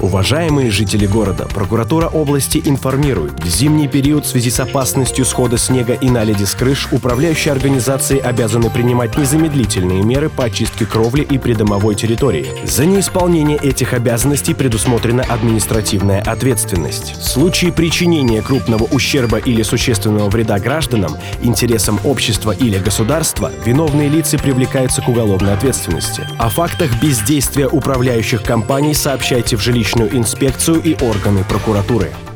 Уважаемые жители города, прокуратура области информирует: в зимний период в связи с опасностью схода снега и наледи с крыш управляющие организации обязаны принимать незамедлительные меры по очистке кровли и придомовой территории. За неисполнение этих обязанностей предусмотрена административная ответственность. В случае причинения крупного ущерба или существенного вреда гражданам, интересам общества или государства, виновные лица привлекаются к уголовной ответственности. О фактах бездействия управляющих компаний сообщайте в жилищную инспекцию и органы прокуратуры.